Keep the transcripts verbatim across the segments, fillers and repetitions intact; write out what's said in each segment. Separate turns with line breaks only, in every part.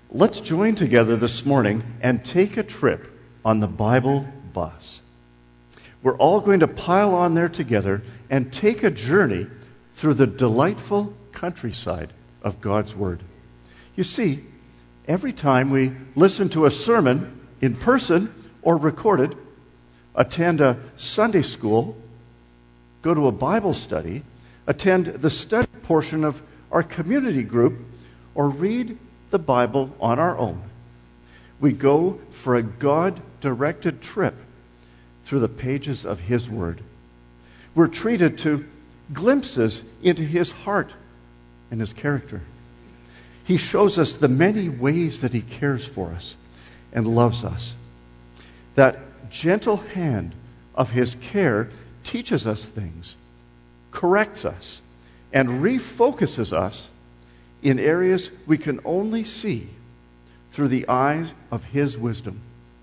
Let's join together this morning and take a trip on the Bible bus. We're all going to pile on there together and take a journey through the delightful countryside of God's Word. You see, every time we listen to a sermon in person or recorded, attend a Sunday school, go to a Bible study, attend the study portion of our community group, or read the Bible on our own, we go for a God-directed trip through the pages of His Word. We're treated to glimpses into His heart and His character. He shows us the many ways that He cares for us and loves us. That gentle hand of His care teaches us things, corrects us, and refocuses us in areas we can only see through the eyes of His wisdom.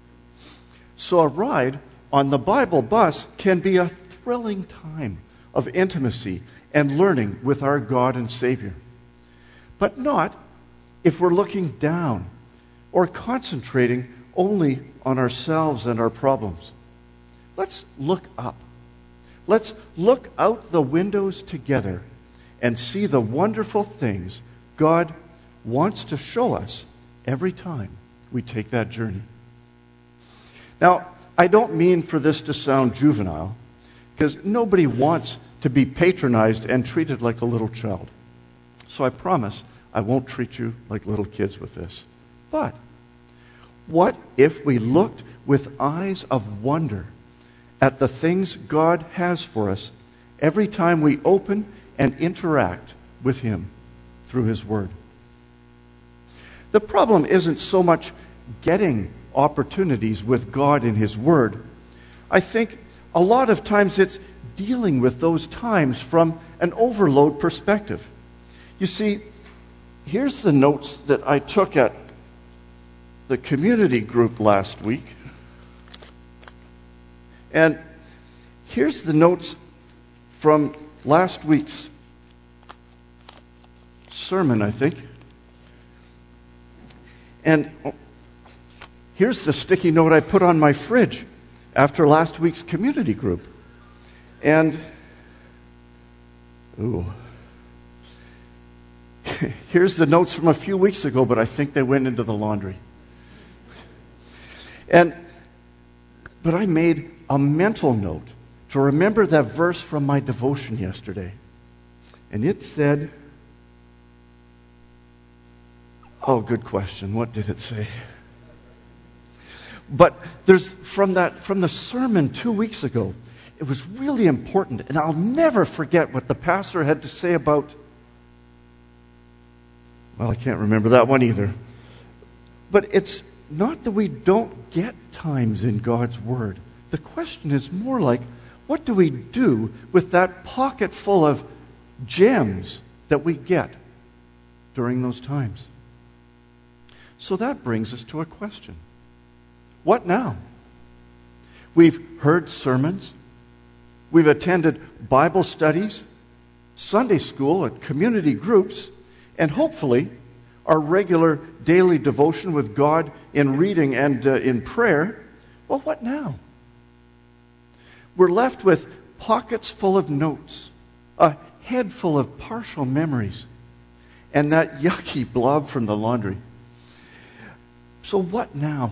So a ride on the Bible bus can be a thrilling time of intimacy and learning with our God and Savior. But not if we're looking down or concentrating only on ourselves and our problems. Let's look up. Let's look out the windows together and see the wonderful things God wants to show us every time we take that journey. Now, I don't mean for this to sound juvenile, because nobody wants to be patronized and treated like a little child. So I promise I won't treat you like little kids with this. But what if we looked with eyes of wonder at the things God has for us every time we open and interact with Him through His Word? The problem isn't so much getting opportunities with God in His Word. I think a lot of times it's dealing with those times from an overload perspective. You see, here's the notes that I took at the community group last week. And here's the notes from last week's sermon, I think. And here's the sticky note I put on my fridge after last week's community group. And, ooh. Here's the notes from a few weeks ago, but I think they went into the laundry. And, but I made a mental note to remember that verse from my devotion yesterday. And it said, oh, good question. What did it say? But there's from that from the sermon two weeks ago, it was really important, and I'll never forget what the pastor had to say about, well, I can't remember that one either. But it's not that we don't get times in God's Word. The question is more like, what do we do with that pocket full of gems that we get during those times? So that brings us to a question. What now? We've heard sermons. We've attended Bible studies, Sunday school, and community groups, and hopefully our regular daily devotion with God in reading and uh, in prayer. Well, what now? We're left with pockets full of notes, a head full of partial memories, and that yucky blob from the laundry. So what now?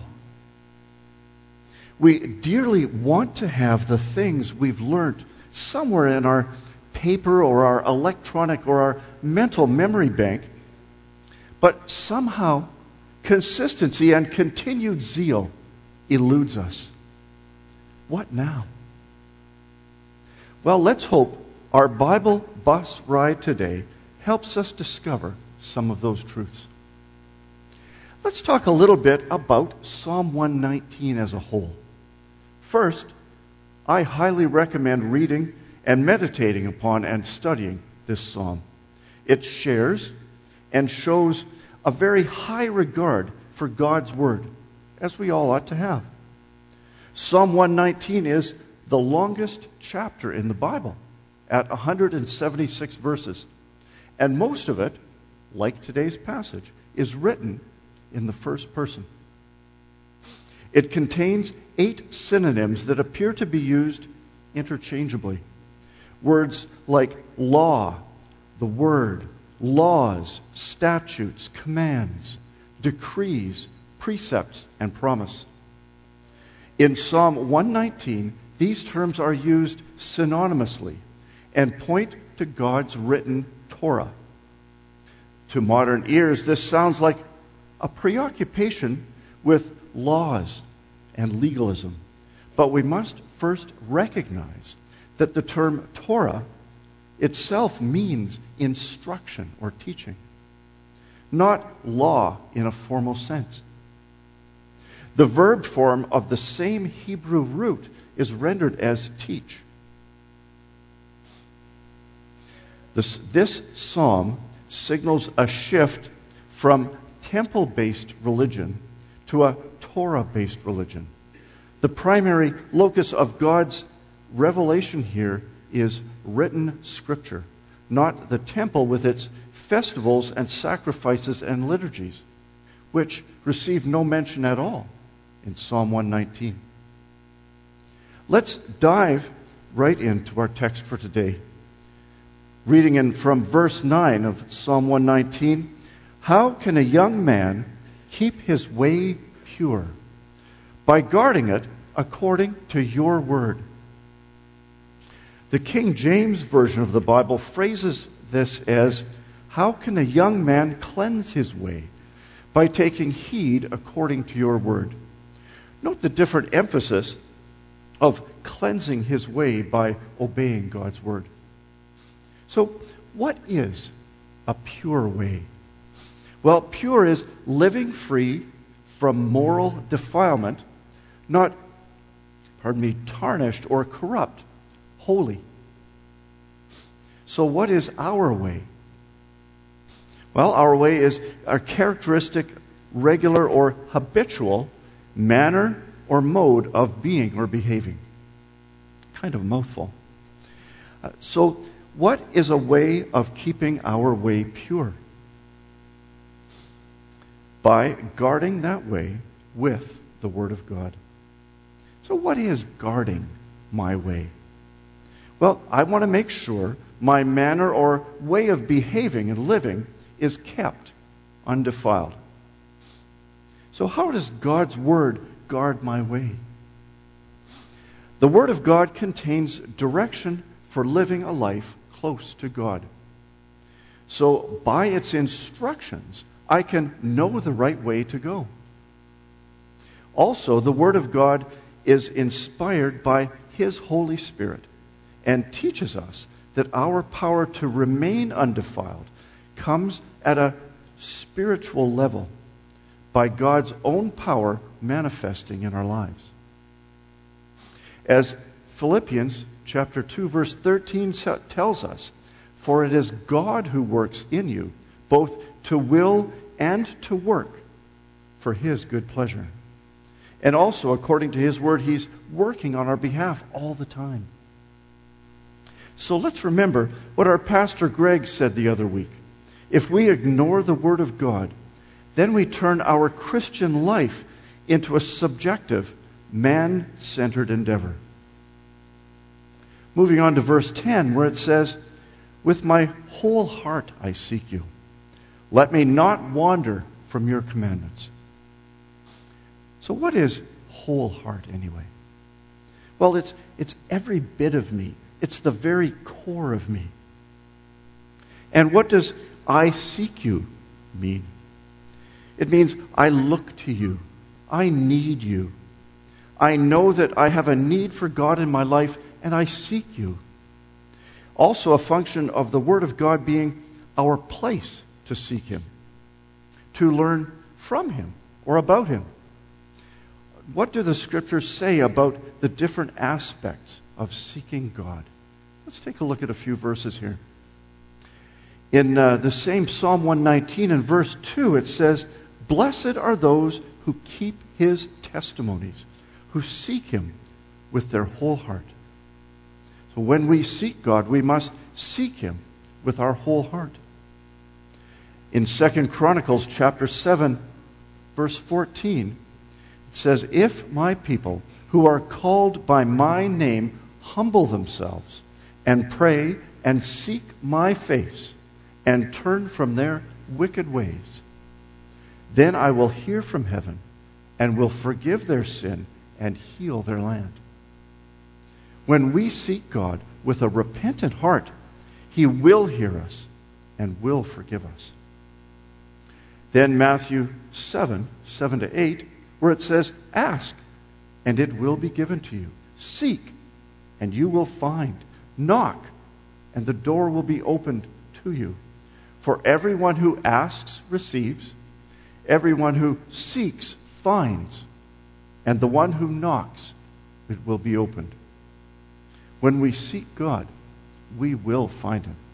We dearly want to have the things we've learned somewhere in our paper or our electronic or our mental memory bank, but somehow consistency and continued zeal eludes us. What now? Well, let's hope our Bible bus ride today helps us discover some of those truths. Let's talk a little bit about Psalm one nineteen as a whole. First, I highly recommend reading and meditating upon and studying this psalm. It shares and shows a very high regard for God's Word, as we all ought to have. Psalm one nineteen is the longest chapter in the Bible, at one hundred seventy-six verses. And most of it, like today's passage, is written in the first person. It contains eight synonyms that appear to be used interchangeably. Words like law, the word, laws, statutes, commands, decrees, precepts, and promise. In Psalm one nineteen, these terms are used synonymously and point to God's written Torah. To modern ears, this sounds like a preoccupation with laws and legalism. But we must first recognize that the term Torah itself means instruction or teaching, not law in a formal sense. The verb form of the same Hebrew root is rendered as teach. This, this psalm signals a shift from temple-based religion to a Torah-based religion. The primary locus of God's revelation here is written scripture, not the temple with its festivals and sacrifices and liturgies, which receive no mention at all in Psalm one nineteen. Let's dive right into our text for today. Reading in from verse nine of Psalm one nineteen, how can a young man keep his way pure? By guarding it according to your word. The King James Version of the Bible phrases this as, how can a young man cleanse his way? By taking heed according to your word. Note the different emphasis of cleansing his way by obeying God's word. So, what is a pure way? Well, pure is living free from moral defilement, not, pardon me, tarnished or corrupt, holy. So what is our way? Well, our way is a characteristic, regular, or habitual manner or mode of being or behaving. Kind of a mouthful. Uh, so, what is a way of keeping our way pure? By guarding that way with the Word of God. So what is guarding my way? Well, I want to make sure my manner or way of behaving and living is kept undefiled. So how does God's Word guard my way? The Word of God contains direction for living a life close to God. So by its instructions, I can know the right way to go. Also, the Word of God is inspired by His Holy Spirit and teaches us that our power to remain undefiled comes at a spiritual level by God's own power manifesting in our lives. As Philippians chapter two verse thirteen tells us, for it is God who works in you both to will and to work for His good pleasure. And also, according to His word, He's working on our behalf all the time. So let's remember what our pastor Greg said the other week. If we ignore the Word of God, then we turn our Christian life into a subjective, man-centered endeavor. Moving on to verse ten, where it says, with my whole heart I seek you. Let me not wander from your commandments. So what is whole heart anyway? Well, it's, it's every bit of me. It's the very core of me. And what does I seek you mean? It means I look to you. I need you. I know that I have a need for God in my life, and I seek you. Also a function of the Word of God being our place to seek Him, to learn from Him or about Him. What do the Scriptures say about the different aspects of seeking God? Let's take a look at a few verses here. In uh, the same Psalm one nineteen and verse two, it says, blessed are those who keep His testimonies, who seek Him with their whole heart. So when we seek God, we must seek Him with our whole heart. In Second Chronicles chapter seven, verse fourteen, it says, "If my people who are called by my name humble themselves and pray and seek my face and turn from their wicked ways, then I will hear from heaven and will forgive their sin and heal their land." When we seek God with a repentant heart, He will hear us and will forgive us. Then Matthew seven, seven to eight, where it says, "Ask, and it will be given to you. Seek, and you will find. Knock, and the door will be opened to you. For everyone who asks receives, everyone who seeks finds, and the one who knocks, it will be opened." When we seek God, we will find Him.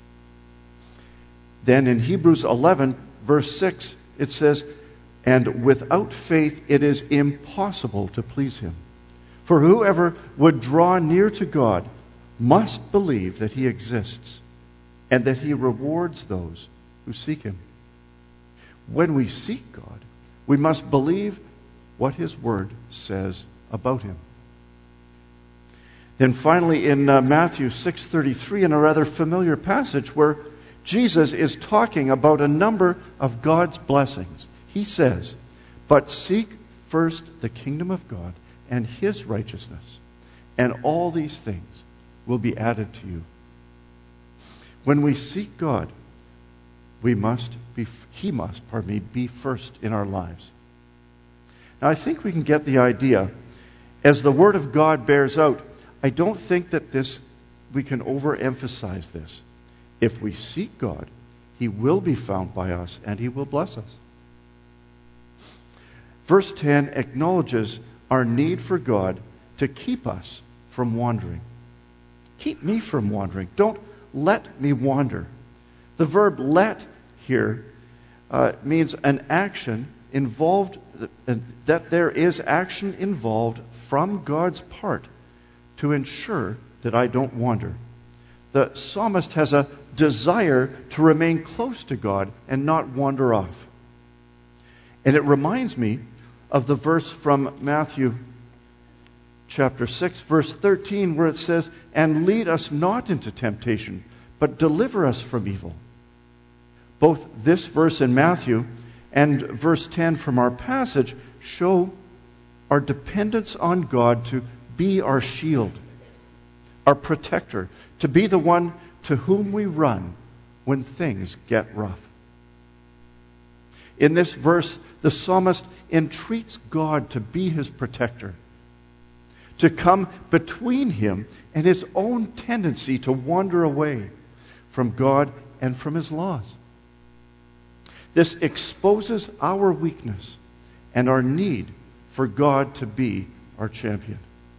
Then in Hebrews eleven, verse six, it says, "And without faith it is impossible to please Him. For whoever would draw near to God must believe that He exists, and that He rewards those who seek Him." When we seek God, we must believe what His Word says about Him. Then finally in uh, Matthew six thirty-three, in a rather familiar passage where Jesus is talking about a number of God's blessings, He says, "But seek first the kingdom of God and His righteousness, and all these things will be added to you." When we seek God, we must be, He must, pardon me, be first in our lives. Now, I think we can get the idea. As the Word of God bears out, I don't think that this we can overemphasize this. If we seek God, He will be found by us and He will bless us. Verse ten acknowledges our need for God to keep us from wandering. Keep me from wandering. Don't let me wander. The verb "let" here uh, means an action involved, that there is action involved from God's part to ensure that I don't wander. The psalmist has a desire to remain close to God and not wander off. And it reminds me of the verse from Matthew chapter six, verse thirteen, where it says, "And lead us not into temptation, but deliver us from evil." Both this verse in Matthew and verse ten from our passage show our dependence on God to be our shield, our protector, to be the one to whom we run when things get rough. In this verse, the psalmist entreats God to be his protector, to come between him and his own tendency to wander away from God and from His laws. This exposes our weakness and our need for God to be our champion.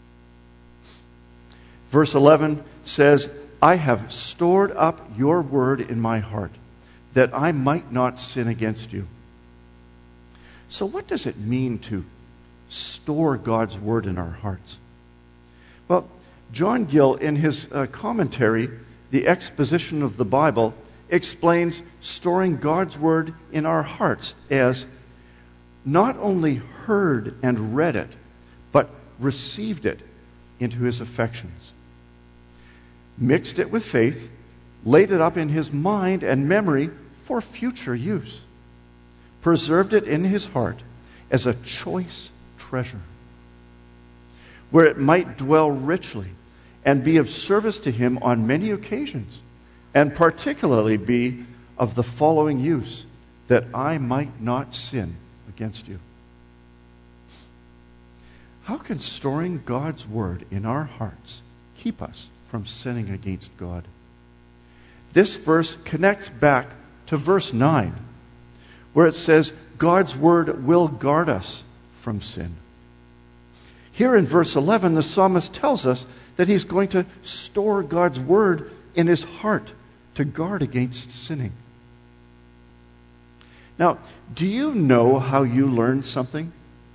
Verse eleven says, "I have stored up your word in my heart, that I might not sin against you." So what does it mean to store God's word in our hearts? Well, John Gill, in his uh, commentary, The Exposition of the Bible, explains storing God's word in our hearts as not only heard and read it, but received it into his affections, mixed it with faith, laid it up in his mind and memory for future use, preserved it in his heart as a choice treasure, where it might dwell richly and be of service to him on many occasions, and particularly be of the following use, that I might not sin against you. How can storing God's word in our hearts keep us from sinning against God? This verse connects back to verse nine, where it says, God's word will guard us from sin. Here in verse eleven, the psalmist tells us that he's going to store God's word in his heart to guard against sinning. Now, do you know how you learn something?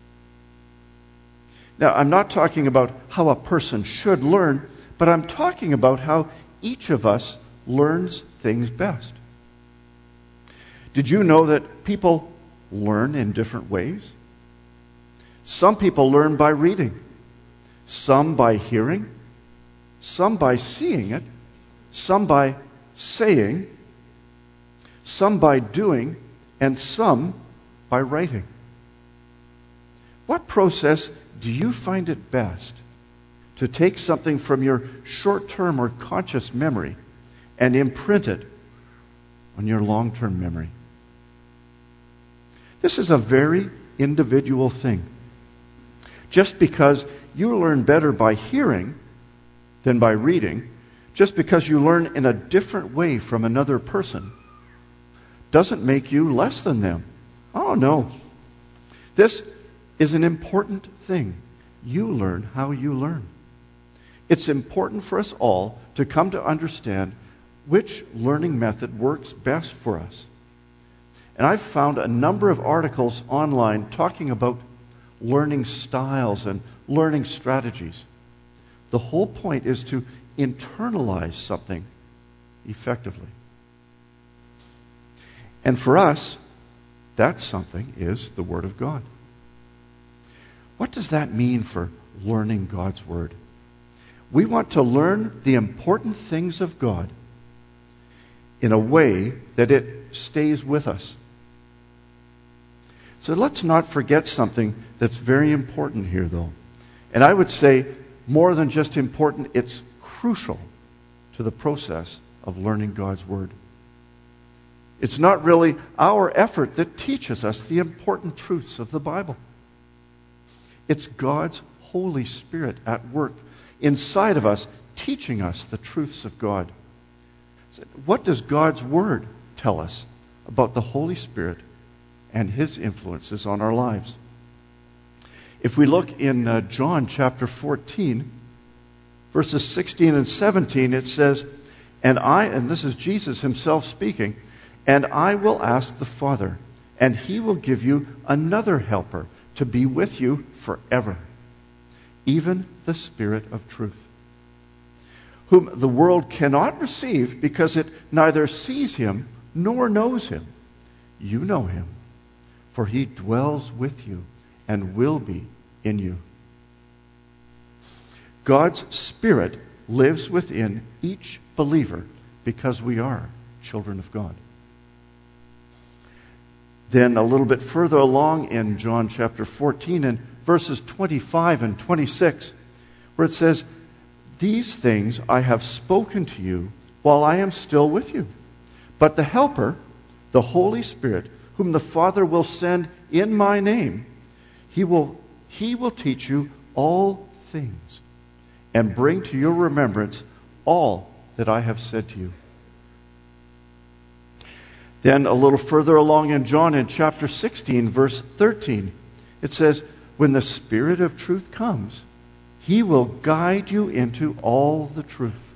Now, I'm not talking about how a person should learn, but I'm talking about how each of us learns things best. Did you know that people learn in different ways. Some people learn by reading, some by hearing, some by seeing it, some by saying, some by doing, and some by writing. What process do you find it best to take something from your short-term or conscious memory and imprint it on your long-term memory? This is a very individual thing. Just because you learn better by hearing than by reading, just because you learn in a different way from another person, doesn't make you less than them. Oh, no. This is an important thing. You learn how you learn. It's important for us all to come to understand which learning method works best for us. And I've found a number of articles online talking about learning styles and learning strategies. The whole point is to internalize something effectively. And for us, that something is the Word of God. What does that mean for learning God's Word? We want to learn the important things of God in a way that it stays with us. So let's not forget something that's very important here, though. And I would say, more than just important, it's crucial to the process of learning God's Word. It's not really our effort that teaches us the important truths of the Bible. It's God's Holy Spirit at work inside of us, teaching us the truths of God. What does God's Word tell us about the Holy Spirit and His influences on our lives? If we look in uh, John chapter fourteen, verses sixteen and seventeen, it says, And I, and this is Jesus Himself speaking, and I will ask the Father, and He will give you another helper to be with you forever, even the Spirit of truth, whom the world cannot receive because it neither sees Him nor knows Him. You know Him, for He dwells with you and will be in you. God's Spirit lives within each believer because we are children of God. Then a little bit further along in John chapter fourteen and verses twenty-five and twenty-six, where it says, These things I have spoken to you while I am still with you. But the Helper, the Holy Spirit, whom the Father will send in my name, He will, he will teach you all things and bring to your remembrance all that I have said to you. Then a little further along in John, in chapter sixteen, verse thirteen, it says, When the Spirit of truth comes, He will guide you into all the truth.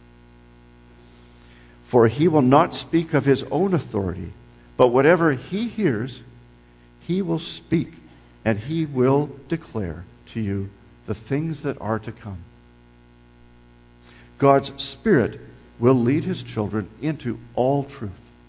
For He will not speak of His own authority, but whatever He hears, He will speak, and He will declare to you the things that are to come. God's Spirit will lead His children into all truth.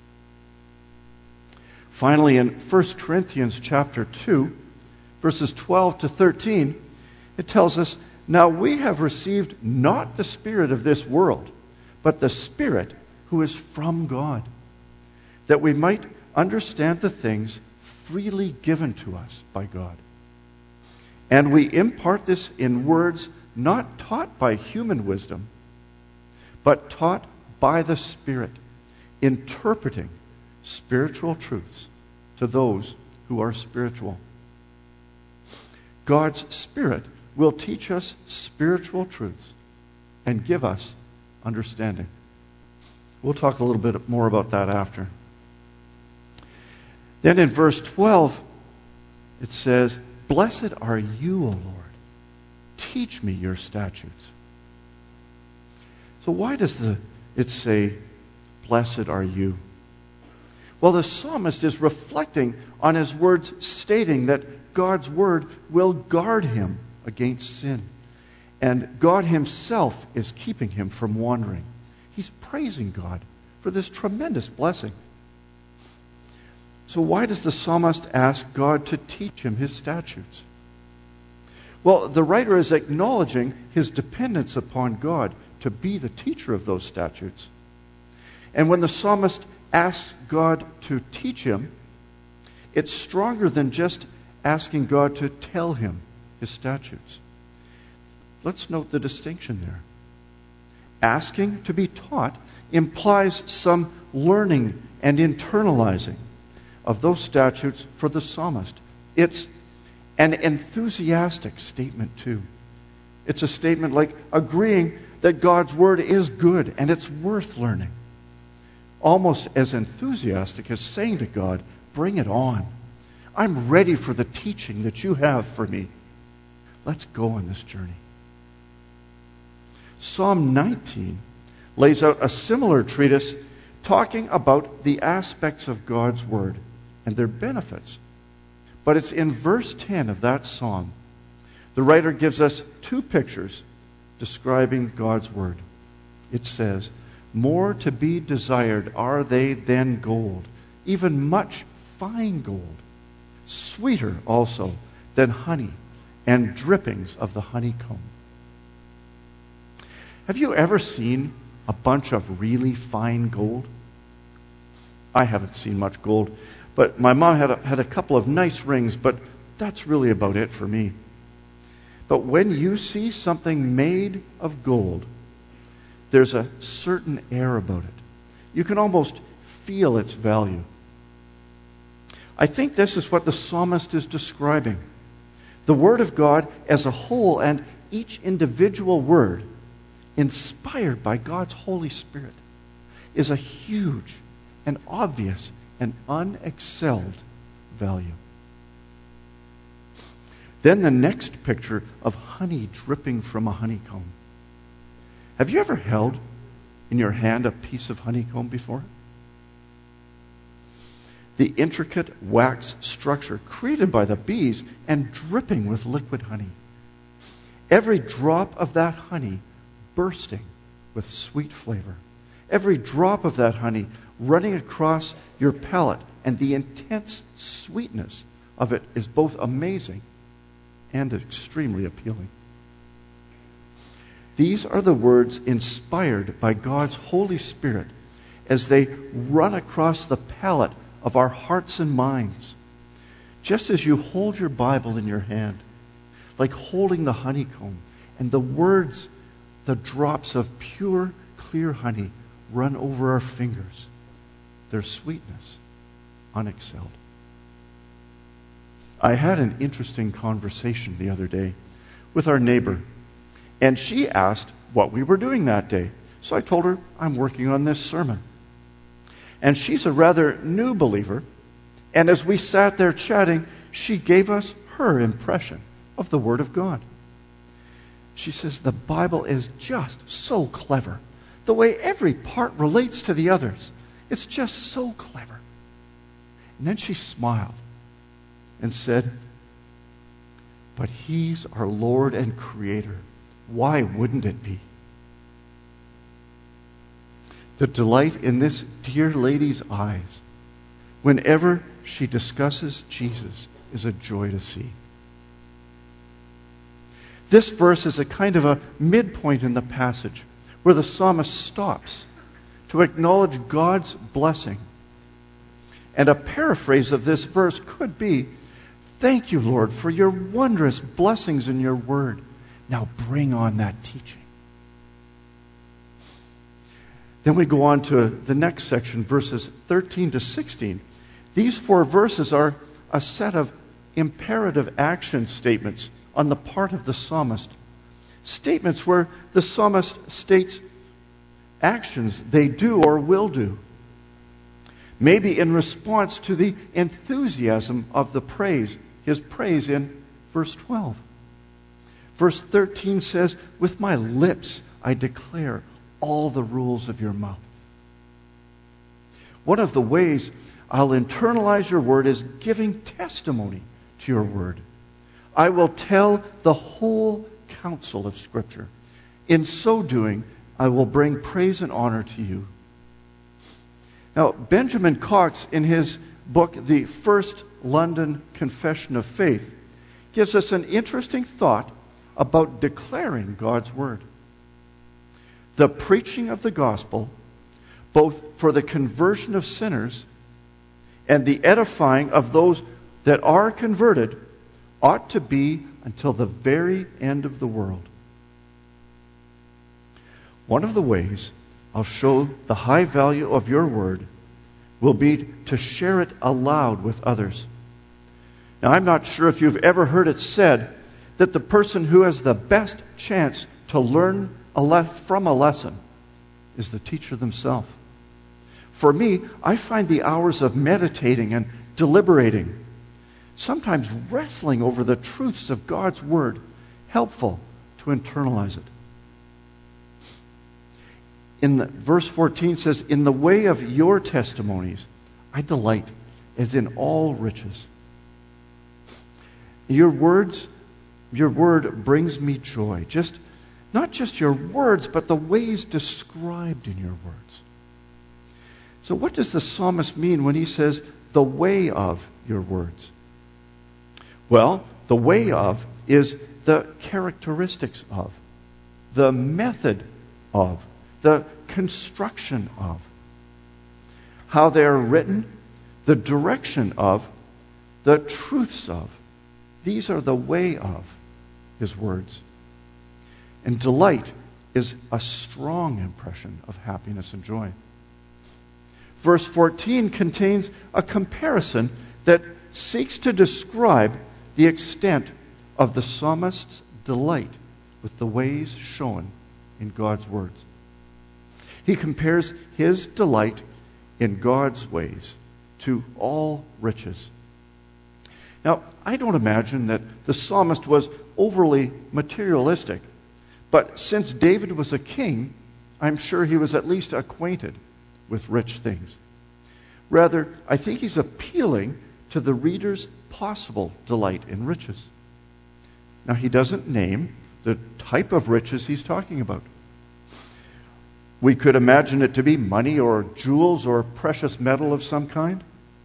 Finally, in First Corinthians chapter two, verses twelve to thirteen, it tells us, Now we have received not the spirit of this world, but the Spirit who is from God, that we might understand the things freely given to us by God. And we impart this in words not taught by human wisdom, but taught by the Spirit, interpreting spiritual truths to those who are spiritual. God's Spirit will teach us spiritual truths and give us understanding. We'll talk a little bit more about that after. Then in verse twelve, it says, Blessed are you, O Lord. Teach me your statutes. So why does the, it say, Blessed are you? Well, the psalmist is reflecting on his words, stating that God's word will guard him against sin. And God Himself is keeping him from wandering. He's praising God for this tremendous blessing. So why does the psalmist ask God to teach him his statutes? Well, the writer is acknowledging his dependence upon God to be the teacher of those statutes. And when the psalmist asks God to teach him, it's stronger than just asking God to tell him his statutes. Let's note the distinction there. Asking to be taught implies some learning and internalizing of those statutes for the psalmist. It's an enthusiastic statement too. It's a statement like agreeing that God's word is good and it's worth learning. Almost as enthusiastic as saying to God, bring it on. I'm ready for the teaching that you have for me. Let's go on this journey. Psalm nineteen lays out a similar treatise talking about the aspects of God's word and their benefits. But it's in verse ten of that psalm. The writer gives us two pictures describing God's word. It says, more to be desired are they than gold, even much fine gold, sweeter also than honey and drippings of the honeycomb. Have you ever seen a bunch of really fine gold? I haven't seen much gold, but my mom had a, had a couple of nice rings, but that's really about it for me. But when you see something made of gold, there's a certain air about it. You can almost feel its value. I think this is what the psalmist is describing. The Word of God as a whole and each individual word inspired by God's Holy Spirit is a huge and obvious and unexcelled value. Then the next picture of honey dripping from a honeycomb. Have you ever held in your hand a piece of honeycomb before? The intricate wax structure created by the bees and dripping with liquid honey. Every drop of that honey bursting with sweet flavor. Every drop of that honey running across your palate, and the intense sweetness of it is both amazing and extremely appealing. These are the words inspired by God's Holy Spirit as they run across the palate of our hearts and minds. Just as you hold your Bible in your hand, like holding the honeycomb, and the words, the drops of pure, clear honey run over our fingers. Their sweetness, unexcelled. I had an interesting conversation the other day with our neighbor, and she asked what we were doing that day. So I told her, I'm working on this sermon. And she's a rather new believer, and as we sat there chatting, she gave us her impression of the Word of God. She says, the Bible is just so clever. The way every part relates to the others. It's just so clever. And then she smiled and said, but He's our Lord and Creator. Why wouldn't it be? The delight in this dear lady's eyes whenever she discusses Jesus is a joy to see. This verse is a kind of a midpoint in the passage where the psalmist stops to acknowledge God's blessing. And a paraphrase of this verse could be, thank you, Lord, for your wondrous blessings in your word. Now bring on that teaching. Then we go on to the next section, verses thirteen to sixteen. These four verses are a set of imperative action statements on the part of the psalmist. Statements where the psalmist states actions they do or will do. Maybe in response to the enthusiasm of the praise, his praise in verse twelve. Verse thirteen says, with my lips I declare all the rules of your mouth. One of the ways I'll internalize your word is giving testimony to your word. I will tell the whole counsel of Scripture. In so doing, I will bring praise and honor to you. Now, Benjamin Cox, in his book, the First London Confession of Faith, gives us an interesting thought about declaring God's word. The preaching of the gospel, both for the conversion of sinners and the edifying of those that are converted, ought to be until the very end of the world. One of the ways I'll show the high value of your word will be to share it aloud with others. Now, I'm not sure if you've ever heard it said that the person who has the best chance to learn a le- from a lesson is the teacher themselves. For me, I find the hours of meditating and deliberating, sometimes wrestling over the truths of God's word, helpful to internalize it. In the, verse fourteen says, "In the way of your testimonies, I delight as in all riches." Your words, your word brings me joy. Just not just your words, but the ways described in your words. So what does the psalmist mean when he says, the way of your words? Well, the way of is the characteristics of, the method of, the construction of, how they are written, the direction of, the truths of. These are the way of his words. And delight is a strong impression of happiness and joy. Verse fourteen contains a comparison that seeks to describe the extent of the psalmist's delight with the ways shown in God's words. He compares his delight in God's ways to all riches. Now, I don't imagine that the psalmist was overly materialistic, but since David was a king, I'm sure he was at least acquainted with rich things. Rather, I think he's appealing to the reader's possible delight in riches. Now, he doesn't name the type of riches he's talking about. We could imagine it to be money or jewels or precious metal of some kind.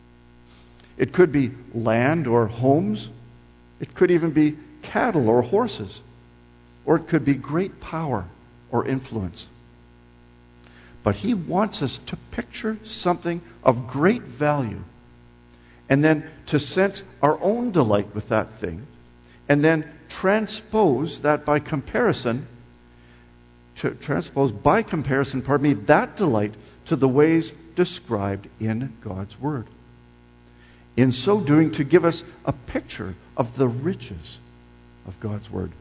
It could be land or homes. It could even be cattle or horses. Or it could be great power or influence. But he wants us to picture something of great value and then to sense our own delight with that thing and then transpose that by comparison, to transpose by comparison, pardon me, that delight to the ways described in God's Word. In so doing, to give us a picture of the riches of God's Word.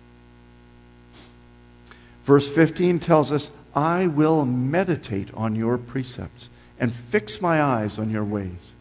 Verse fifteen tells us, I will meditate on your precepts and fix my eyes on your ways.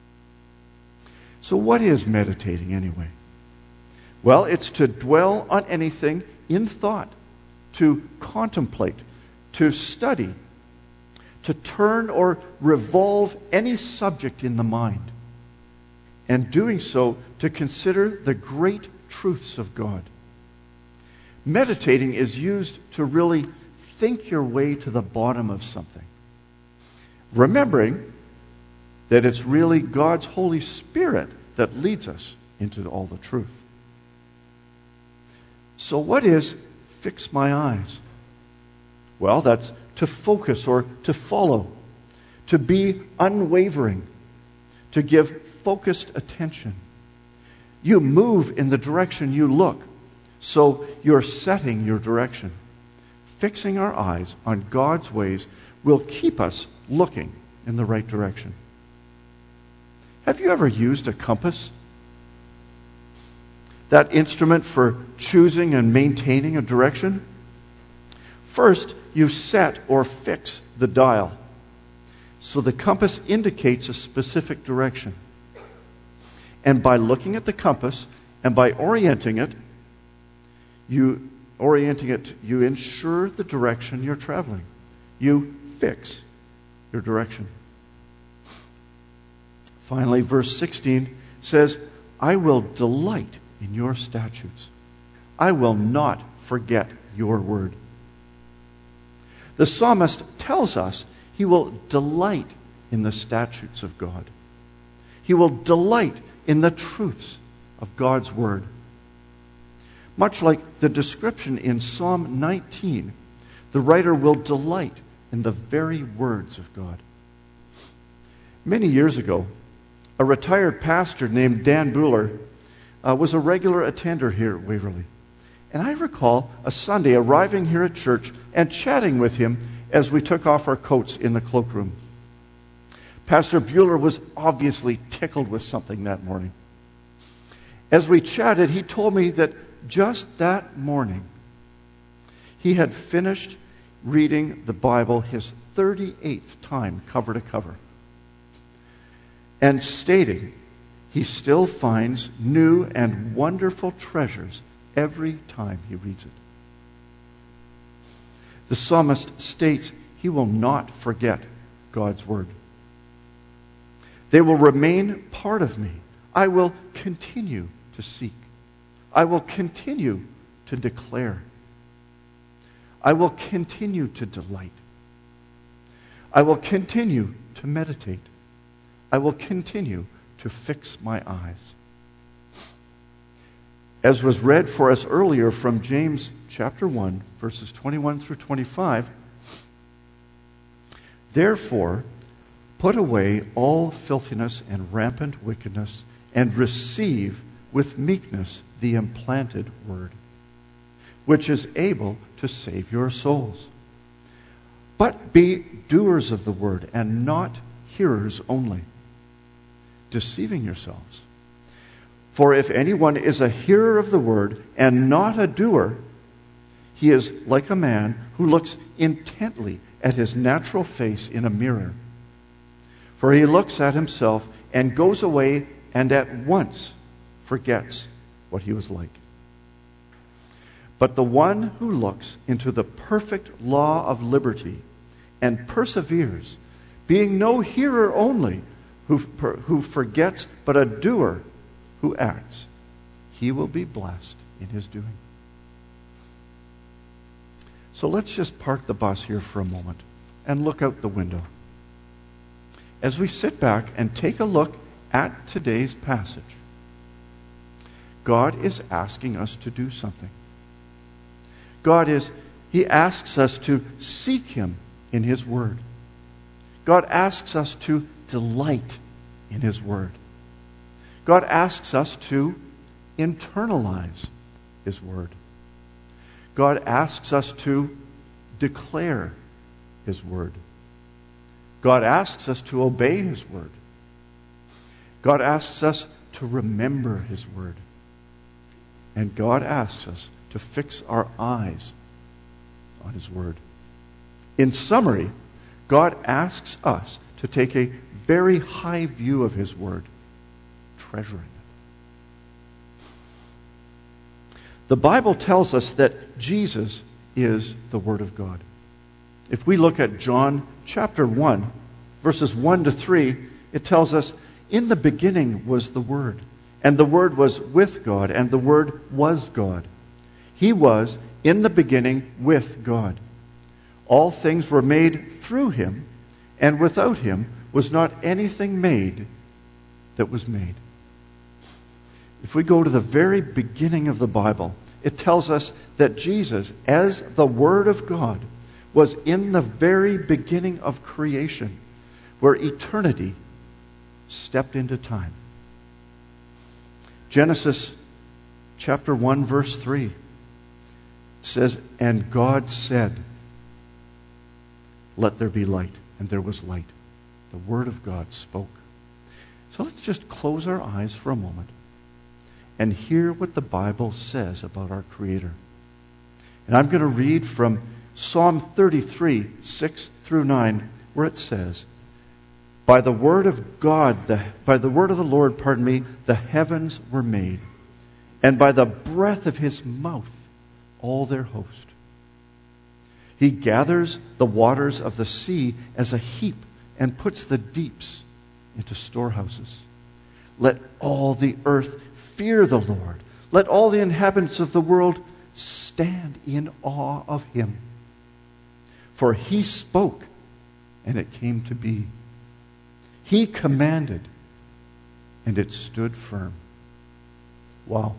So what is meditating anyway? Well, it's to dwell on anything in thought, to contemplate, to study, to turn or revolve any subject in the mind, and doing so to consider the great truths of God. Meditating is used to really think your way to the bottom of something, remembering that it's really God's Holy Spirit that leads us into all the truth. So what is fix my eyes? Well, that's to focus or to follow, to be unwavering, to give focused attention. You move in the direction you look, so you're setting your direction. Fixing our eyes on God's ways will keep us looking in the right direction. Have you ever used a compass? That instrument for choosing and maintaining a direction? First, you set or fix the dial, so the compass indicates a specific direction. And by looking at the compass and by orienting it, you orienting it, you ensure the direction you're traveling. You fix your direction. Finally, verse sixteen says, I will delight in your statutes. I will not forget your word. The psalmist tells us he will delight in the statutes of God. He will delight in the truths of God's word. Much like the description in Psalm nineteen, the writer will delight in the very words of God. Many years ago, a retired pastor named Dan Buehler uh, was a regular attender here at Waverly. And I recall a Sunday arriving here at church and chatting with him as we took off our coats in the cloakroom. Pastor Buehler was obviously tickled with something that morning. As we chatted, he told me that just that morning, he had finished reading the Bible his thirty-eighth time cover to cover, and stating he still finds new and wonderful treasures every time he reads it. The psalmist states he will not forget God's word. They will remain part of me. I will continue to seek. I will continue to declare. I will continue to delight. I will continue to meditate. I will continue to fix my eyes. As was read for us earlier from James chapter one, verses twenty-one through twenty-five, therefore, put away all filthiness and rampant wickedness, and receive with meekness the implanted word, which is able to save your souls. But be doers of the word, and not hearers only, deceiving yourselves. For if anyone is a hearer of the word and not a doer, he is like a man who looks intently at his natural face in a mirror. For he looks at himself and goes away and at once forgets what he was like. But the one who looks into the perfect law of liberty and perseveres, being no hearer only, who, who forgets, but a doer who acts, he will be blessed in his doing. So let's just park the bus here for a moment and look out the window. As we sit back and take a look at today's passage, God is asking us to do something. God is, He asks us to seek Him in His Word. God asks us to delight in His Word. God asks us to internalize His Word. God asks us to declare His Word. God asks us to obey His Word. God asks us to remember His Word. And God asks us to fix our eyes on His Word. In summary, God asks us to take a very high view of His Word, treasuring it. The Bible tells us that Jesus is the Word of God. If we look at John chapter one, verses one to three, it tells us, in the beginning was the Word, and the Word was with God, and the Word was God. He was in the beginning with God. All things were made through Him, and without Him was not anything made that was made. If we go to the very beginning of the Bible, it tells us that Jesus, as the Word of God, was in the very beginning of creation, where eternity stepped into time. Genesis chapter one, verse three says, "And God said, let there be light, and there was light." The Word of God spoke. So let's just close our eyes for a moment and hear what the Bible says about our Creator. And I'm going to read from Psalm thirty-three, six through nine, where it says, By the word of God, the, by the word of the Lord, pardon me, the heavens were made, and by the breath of His mouth all their host. He gathers the waters of the sea as a heap and puts the deeps into storehouses. Let all the earth fear the Lord. Let all the inhabitants of the world stand in awe of Him. For He spoke, and it came to be. He commanded, and it stood firm. Wow.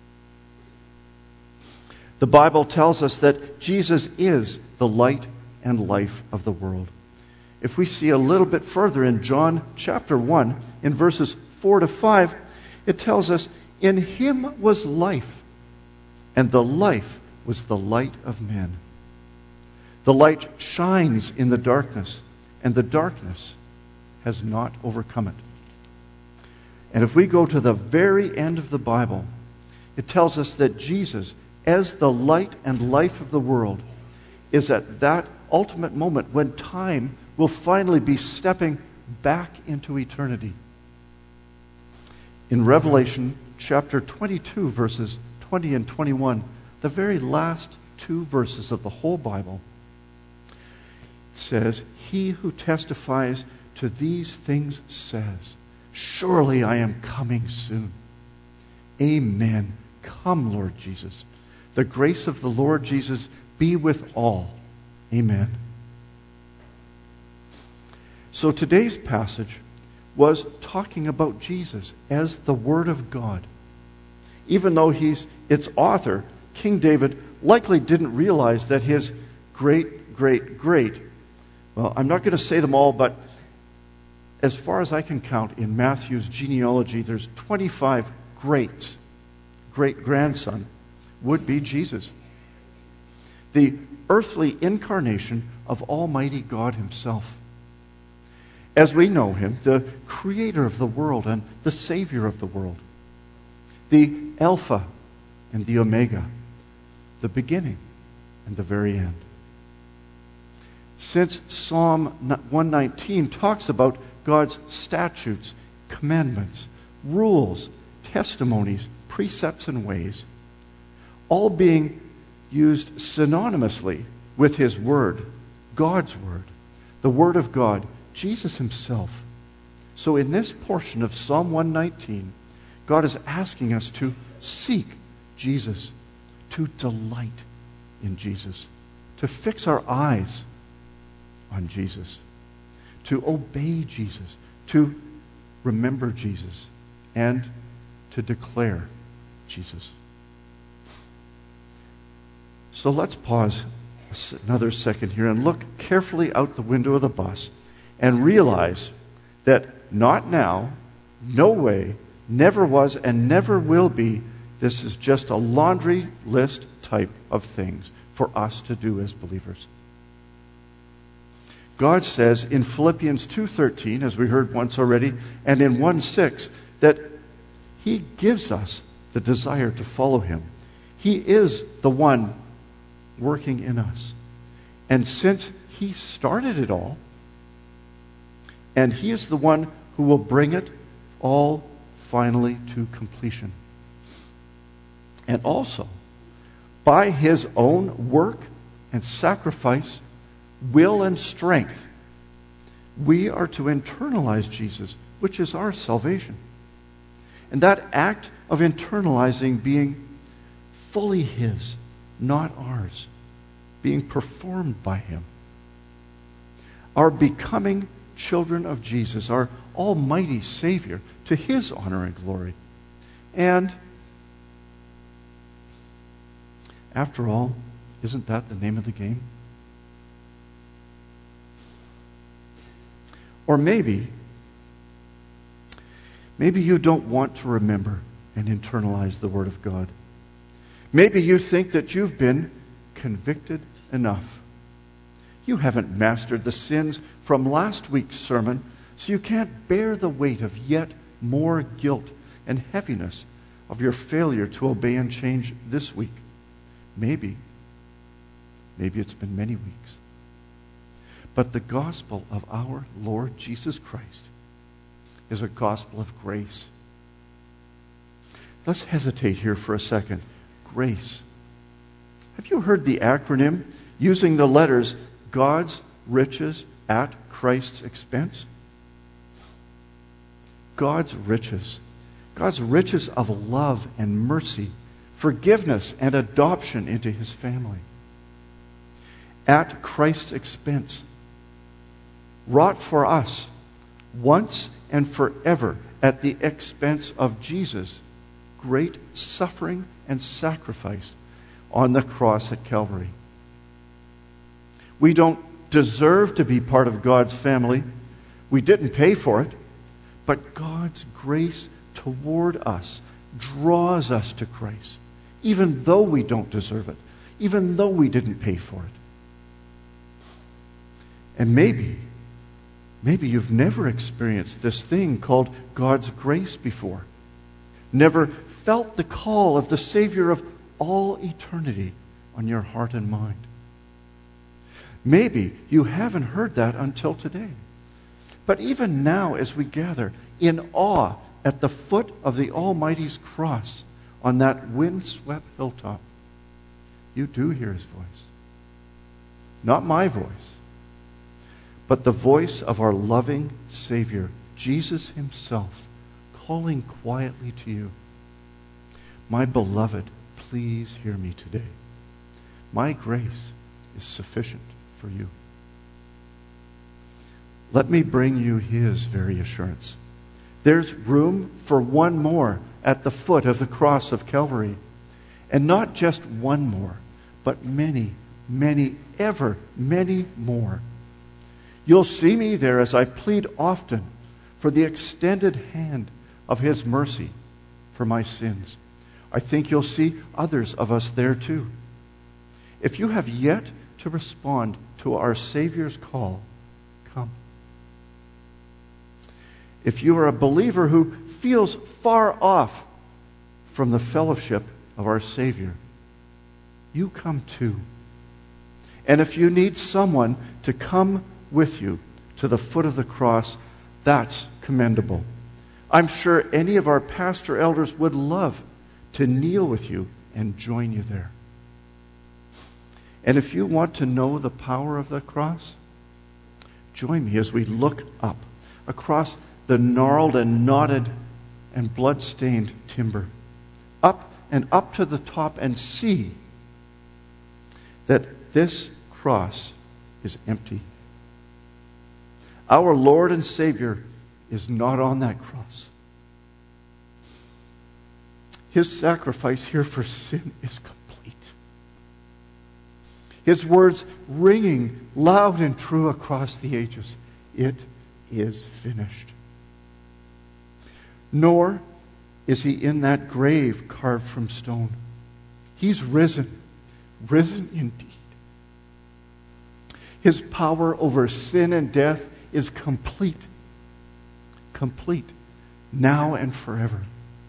The Bible tells us that Jesus is the light and life of the world. If we see a little bit further in John chapter one, in verses four to five, it tells us, "In him was life, and the life was the light of men. The light shines in the darkness, and the darkness has not overcome it." And if we go to the very end of the Bible, it tells us that Jesus, as the light and life of the world, is at that ultimate moment when time will finally be stepping back into eternity. In Revelation chapter twenty-two, verses twenty and twenty-one, the very last two verses of the whole Bible, says, "He who testifies to these things says, 'Surely I am coming soon.' Amen. Come, Lord Jesus. The grace of the Lord Jesus be with all. Amen." So today's passage was talking about Jesus as the Word of God. Even though he's its author, King David likely didn't realize that his great, great, great, well, I'm not going to say them all, but as far as I can count in Matthew's genealogy, there's twenty-five greats. Great-grandson would be Jesus, the earthly incarnation of Almighty God himself. As we know him, the creator of the world and the savior of the world, the Alpha and the Omega, the beginning and the very end. Since Psalm one nineteen talks about God's statutes, commandments, rules, testimonies, precepts, and ways, all being used synonymously with his Word, God's Word, the Word of God, Jesus himself. So in this portion of Psalm one nineteen, God is asking us to seek Jesus, to delight in Jesus, to fix our eyes on Jesus, to obey Jesus, to remember Jesus, and to declare Jesus. So let's pause another second here and look carefully out the window of the bus and realize that not now, no way, never was, and never will be, this is just a laundry list type of things for us to do as believers. God says in Philippians two thirteen, as we heard once already, and in one six, that he gives us the desire to follow him. He is the one working in us. And since he started it all, and he is the one who will bring it all finally to completion. And also, by his own work and sacrifice, will and strength, we are to internalize Jesus, which is our salvation. And that act of internalizing being fully his, not ours, being performed by him. Our becoming children of Jesus, our almighty Savior, to his honor and glory. And after all, isn't that the name of the game? Or maybe, maybe you don't want to remember and internalize the Word of God. Maybe you think that you've been convicted enough. You haven't mastered the sins from last week's sermon, so you can't bear the weight of yet more guilt and heaviness of your failure to obey and change this week. Maybe, maybe it's been many weeks. But the gospel of our Lord Jesus Christ is a gospel of grace. Let's hesitate here for a second. Grace. Have you heard the acronym using the letters God's riches at Christ's expense? God's riches. God's riches of love and mercy, forgiveness and adoption into his family. At Christ's expense. Wrought for us once and forever at the expense of Jesus' great suffering and sacrifice on the cross at Calvary. We don't deserve to be part of God's family. We didn't pay for it. But God's grace toward us draws us to Christ, even though we don't deserve it, even though we didn't pay for it. And maybe, maybe you've never experienced this thing called God's grace before. Never felt the call of the Savior of all eternity on your heart and mind. Maybe you haven't heard that until today. But even now, as we gather in awe at the foot of the Almighty's cross on that windswept hilltop, you do hear His voice. Not my voice, but the voice of our loving Savior, Jesus Himself, calling quietly to you. My beloved, please hear me today. My grace is sufficient for you. Let me bring you His very assurance. There's room for one more at the foot of the cross of Calvary. And not just one more, but many, many, ever many more. You'll see me there as I plead often for the extended hand of His mercy for my sins. I think you'll see others of us there too. If you have yet to respond to our Savior's call, come. If you are a believer who feels far off from the fellowship of our Savior, you come too. And if you need someone to come with you to the foot of the cross, that's commendable. I'm sure any of our pastor elders would love to kneel with you and join you there. And if you want to know the power of the cross, join me as we look up across the gnarled and knotted and blood-stained timber, up and up to the top, and see that this cross is empty. Our Lord and Savior is not on that cross. His sacrifice here for sin is complete. His words ringing loud and true across the ages. It is finished. Nor is He in that grave carved from stone. He's risen, risen indeed. His power over sin and death is complete, complete, now and forever.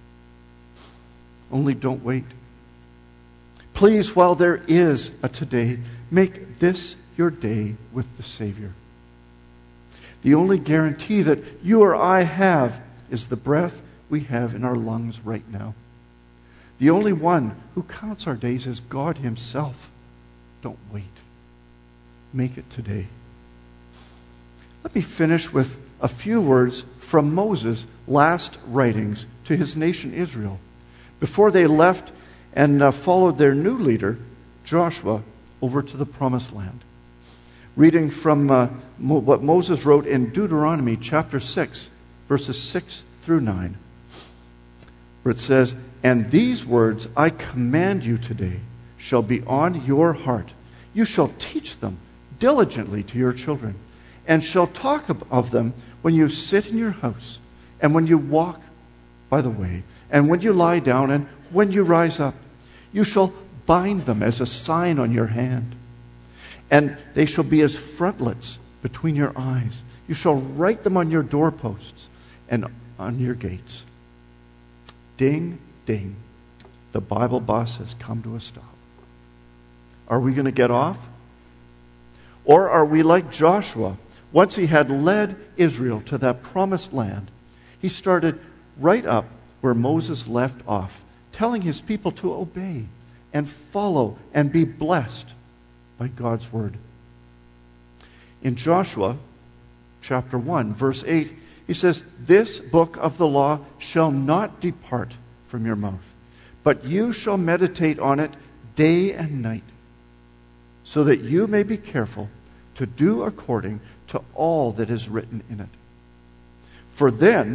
Only don't wait. Please, while there is a today, make this your day with the Savior. The only guarantee that you or I have is the breath we have in our lungs right now. The only one who counts our days is God Himself. Don't wait. Make it today. Let me finish with a few words from Moses' last writings to his nation Israel before they left and uh, followed their new leader, Joshua, over to the Promised Land. Reading from uh, Mo- what Moses wrote in Deuteronomy chapter six, verses six through nine, where it says, "And these words I command you today shall be on your heart. You shall teach them diligently to your children, and shall talk of them when you sit in your house, and when you walk by the way, and when you lie down, and when you rise up. You shall bind them as a sign on your hand, and they shall be as frontlets between your eyes. You shall write them on your doorposts and on your gates." Ding, ding. The Bible bus has come to a stop. Are we going to get off? Or are we like Joshua? Once he had led Israel to that promised land, he started right up where Moses left off, telling his people to obey and follow and be blessed by God's word. In Joshua chapter one, verse eight, he says, "This book of the law shall not depart from your mouth, but you shall meditate on it day and night, so that you may be careful to do according to all that is written in it. For then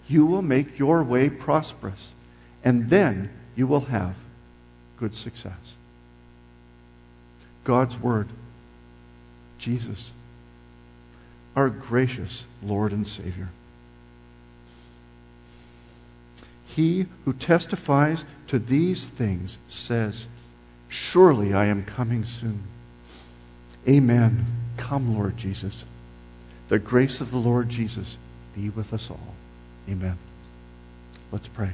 you will make your way prosperous, and then you will have good success. God's Word, Jesus, our gracious Lord and Savior. He who testifies to these things says, surely I am coming soon. Amen. Come, Lord Jesus. The grace of the Lord Jesus be with us all. Amen. Let's pray.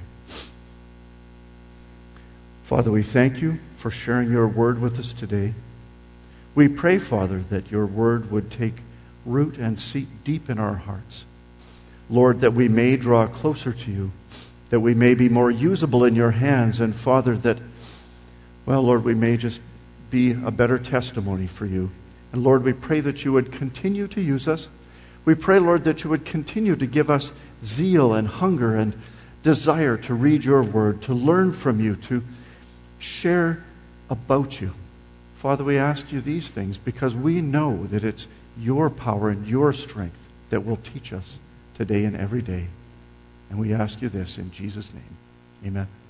Father, we thank you for sharing your word with us today. We pray, Father, that your word would take root and seat deep in our hearts. Lord, that we may draw closer to you, that we may be more usable in your hands, and Father, that, well, Lord, we may just be a better testimony for you. And Lord, we pray that you would continue to use us. We pray, Lord, that you would continue to give us zeal and hunger and desire to read your word, to learn from you, to share about you. Father, we ask you these things because we know that it's your power and your strength that will teach us today and every day. And we ask you this in Jesus' name. Amen.